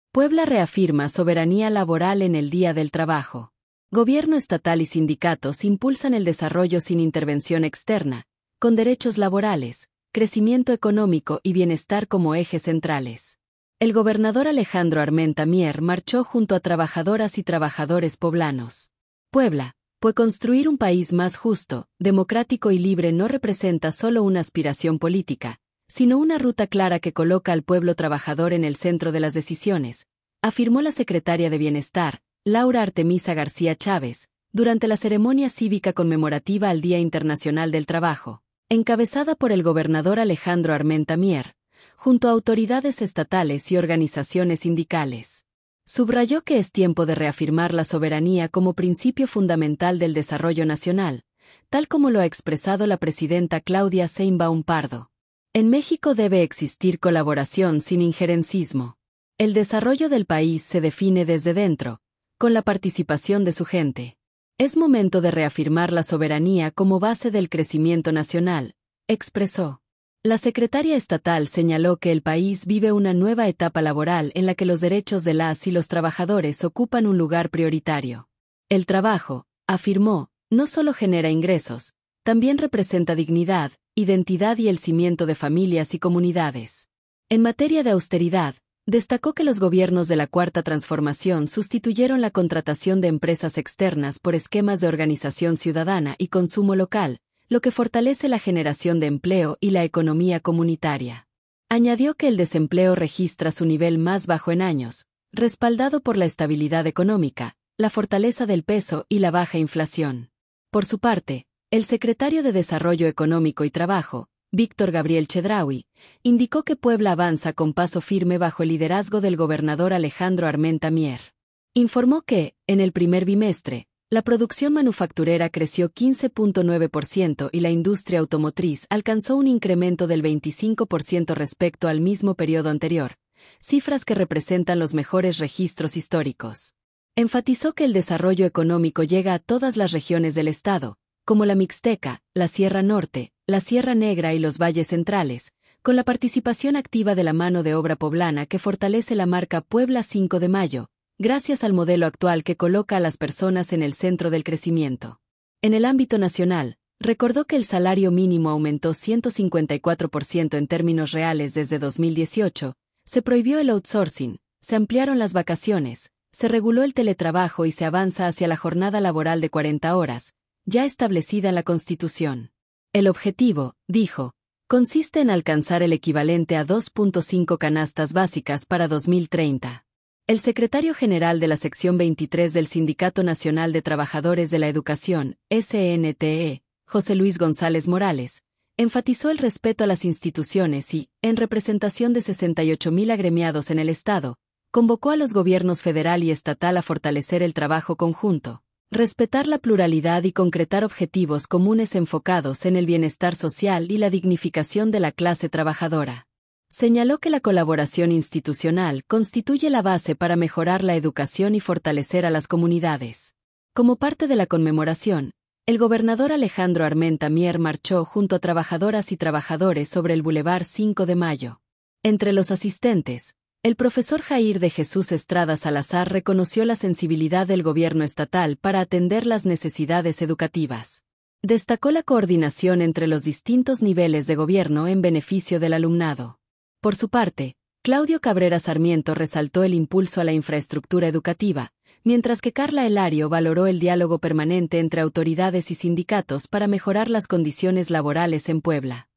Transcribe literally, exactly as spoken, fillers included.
Puebla reafirma soberanía laboral en el Día del Trabajo. Gobierno estatal y sindicatos impulsan el desarrollo sin intervención externa, con derechos laborales, crecimiento económico y bienestar como ejes centrales. El gobernador Alejandro Armenta Mier marchó junto a trabajadoras y trabajadores poblanos. Puebla, pues construir un país más justo, democrático y libre no representa solo una aspiración política, sino una ruta clara que coloca al pueblo trabajador en el centro de las decisiones, afirmó la secretaria de Bienestar, Laura Artemisa García Chávez, durante la ceremonia cívica conmemorativa al Día Internacional del Trabajo, encabezada por el gobernador Alejandro Armenta Mier, junto a autoridades estatales y organizaciones sindicales. Subrayó que es tiempo de reafirmar la soberanía como principio fundamental del desarrollo nacional, tal como lo ha expresado la presidenta Claudia Sheinbaum Pardo. En México debe existir colaboración sin injerencismo. El desarrollo del país se define desde dentro, con la participación de su gente. Es momento de reafirmar la soberanía como base del crecimiento nacional, expresó. La secretaria estatal señaló que el país vive una nueva etapa laboral en la que los derechos de las y los trabajadores ocupan un lugar prioritario. El trabajo, afirmó, no solo genera ingresos, también representa dignidad, identidad y el cimiento de familias y comunidades. En materia de austeridad, destacó que los gobiernos de la Cuarta Transformación sustituyeron la contratación de empresas externas por esquemas de organización ciudadana y consumo local, lo que fortalece la generación de empleo y la economía comunitaria. Añadió que el desempleo registra su nivel más bajo en años, respaldado por la estabilidad económica, la fortaleza del peso y la baja inflación. Por su parte, el secretario de Desarrollo Económico y Trabajo, Víctor Gabriel Chedraui, indicó que Puebla avanza con paso firme bajo el liderazgo del gobernador Alejandro Armenta Mier. Informó que, en el primer bimestre, la producción manufacturera creció quince punto nueve por ciento y la industria automotriz alcanzó un incremento del veinticinco por ciento respecto al mismo periodo anterior, cifras que representan los mejores registros históricos. Enfatizó que el desarrollo económico llega a todas las regiones del estado, como la Mixteca, la Sierra Norte, la Sierra Negra y los valles centrales, con la participación activa de la mano de obra poblana que fortalece la marca Puebla cinco de mayo, gracias al modelo actual que coloca a las personas en el centro del crecimiento. En el ámbito nacional, recordó que el salario mínimo aumentó ciento cincuenta y cuatro por ciento en términos reales desde dos mil dieciocho, se prohibió el outsourcing, se ampliaron las vacaciones, se reguló el teletrabajo y se avanza hacia la jornada laboral de cuarenta horas, ya establecida en la Constitución. El objetivo, dijo, consiste en alcanzar el equivalente a dos punto cinco canastas básicas para dos mil treinta. El secretario general de la sección veintitrés del Sindicato Nacional de Trabajadores de la Educación, S N T E, José Luis González Morales, enfatizó el respeto a las instituciones y, en representación de sesenta y ocho mil agremiados en el Estado, convocó a los gobiernos federal y estatal a fortalecer el trabajo conjunto, respetar la pluralidad y concretar objetivos comunes enfocados en el bienestar social y la dignificación de la clase trabajadora. Señaló que la colaboración institucional constituye la base para mejorar la educación y fortalecer a las comunidades. Como parte de la conmemoración, el gobernador Alejandro Armenta Mier marchó junto a trabajadoras y trabajadores sobre el Boulevard cinco de mayo. Entre los asistentes, el profesor Jair de Jesús Estrada Salazar reconoció la sensibilidad del gobierno estatal para atender las necesidades educativas. Destacó la coordinación entre los distintos niveles de gobierno en beneficio del alumnado. Por su parte, Claudio Cabrera Sarmiento resaltó el impulso a la infraestructura educativa, mientras que Carla Elario valoró el diálogo permanente entre autoridades y sindicatos para mejorar las condiciones laborales en Puebla.